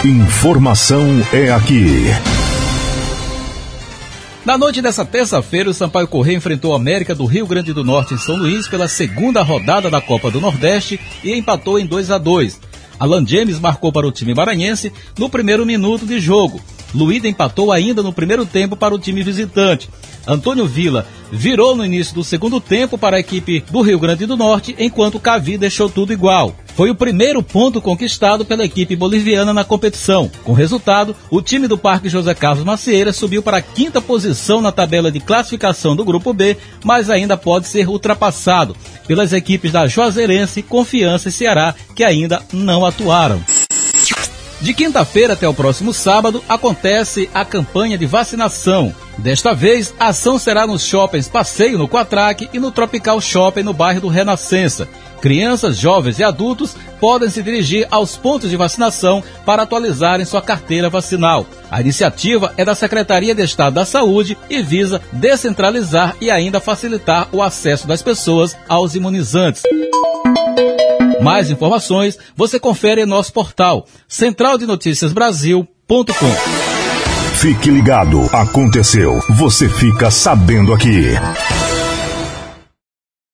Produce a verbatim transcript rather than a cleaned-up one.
Informação é aqui. Na noite dessa terça-feira, o Sampaio Corrêa enfrentou a América do Rio Grande do Norte em São Luís pela segunda rodada da Copa do Nordeste e empatou em dois a dois. Alan James marcou para o time maranhense no primeiro minuto de jogo. Luída empatou ainda no primeiro tempo para o time visitante. Antônio Villa virou no início do segundo tempo para a equipe do Rio Grande do Norte, enquanto Cavi deixou tudo igual. Foi o primeiro ponto conquistado pela equipe boliviana na competição. Com o resultado, o time do Parque José Carlos Macieira subiu para a quinta posição na tabela de classificação do Grupo B, mas ainda pode ser ultrapassado pelas equipes da Juazeirense, Confiança e Ceará, que ainda não atuaram. De quinta-feira até o próximo sábado, acontece a campanha de vacinação. Desta vez, a ação será nos shoppings Passeio no Quatraque e no Tropical Shopping no bairro do Renascença. Crianças, jovens e adultos podem se dirigir aos pontos de vacinação para atualizarem sua carteira vacinal. A iniciativa é da Secretaria de Estado da Saúde e visa descentralizar e ainda facilitar o acesso das pessoas aos imunizantes. Mais informações você confere em nosso portal central de noticias brasil ponto com. Fique ligado, aconteceu, você fica sabendo aqui.